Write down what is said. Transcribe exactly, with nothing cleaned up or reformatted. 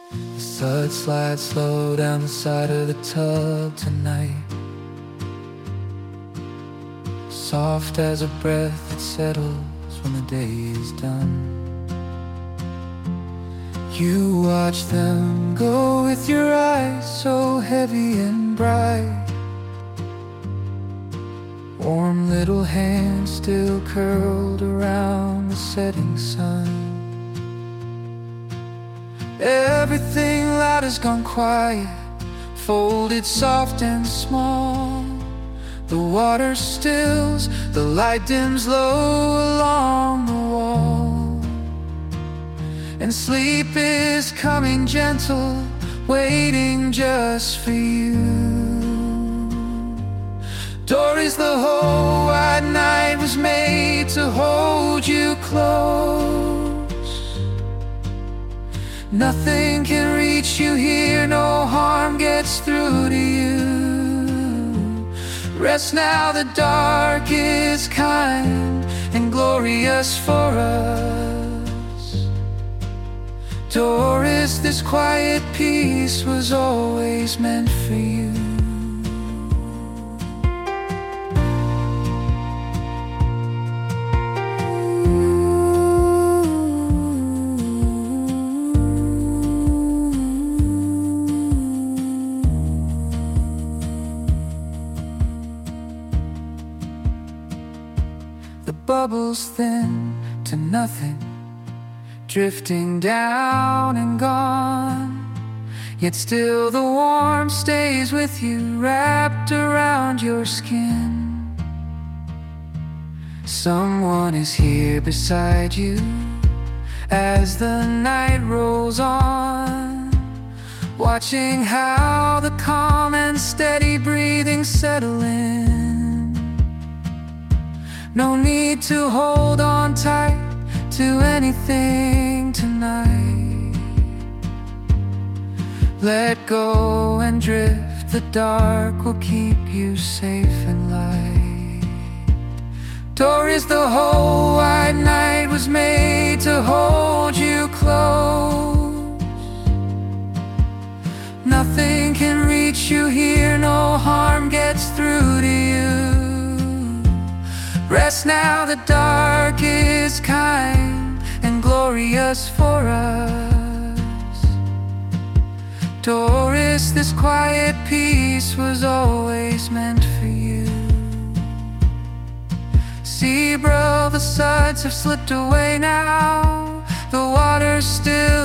The slud slides slow down the side of the tub tonight, soft as a breath that settles when the day is done. You watch them go with your eyes so heavy and bright, warm little hands still curled around the setting sun. Everything loud has gone quiet, folded soft and small. The water stills, the light dims low along the wall, and sleep is coming gentle, waiting just for you. Doris, the whole wide night was made to hold you close. Nothing can reach you here, no harm gets through to you. Rest now, the dark is kind and glorious for us. Doris, this quiet peace was always meant for you. The bubbles thin to nothing, drifting down and gone, yet still the warmth stays with you, wrapped around your skin. Someone is here beside you as the night rolls on, watching how the calm and steady breathing settle in. No need to hold on tight to anything tonight. Let go and drift, the dark will keep you safe and light. Doris, the whole wide night was made to hold you close. Nothing can reach you here, no harm gets through to you. Rest now, the dark is kind and glorious for us. Doris, this quiet peace was always meant for you. See, bro, the suds have slipped away now. The water's still